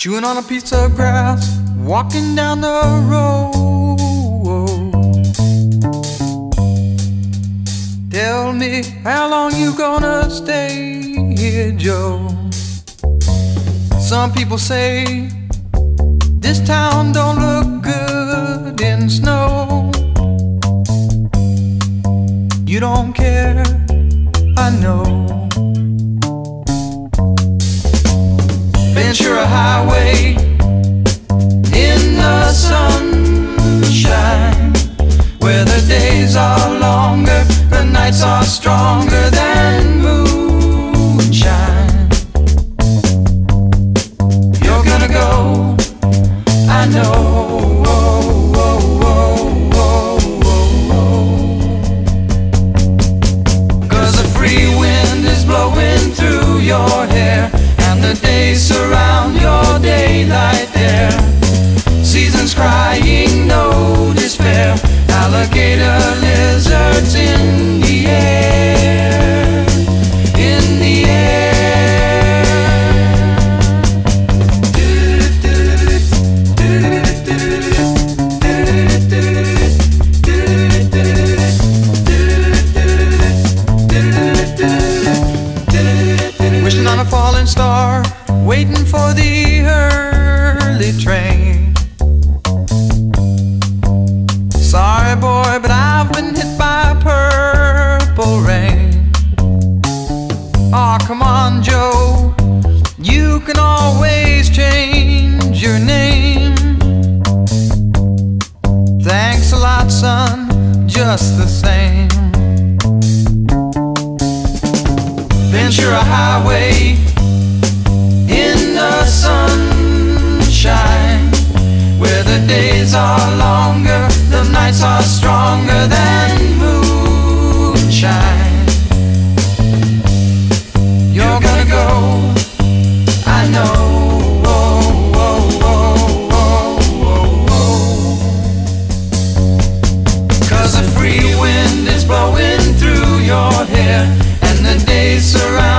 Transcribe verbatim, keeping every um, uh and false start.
Chewing on a piece of grass, walking down the road. Tell me, how long you gonna stay here, Joe? Some people say this town don't look good in snow. You don't care, I know. Ventura Highway in the sunshine, where the days are longer, the nights are stronger than moonshine. You're gonna go, I know. Oh, oh, oh, oh, oh. 'Cause the free wind is blowing through your hair, and the days surround your daylight there. Seasons crying, no despair. Alligator lizards in the air, in the air. Wishing on a falling star, waiting for the early train. Sorry boy, but I've been hit by purple rain. Aw, oh, come on Joe, you can always change your name. Thanks a lot son, just the same. Ventura Highway in the sunshine, where the days are longer, the nights are stronger than moonshine. You're gonna go, I know. Oh, oh, oh, oh, oh, oh. 'Cause the free wind is blowing through your hair, and the days surround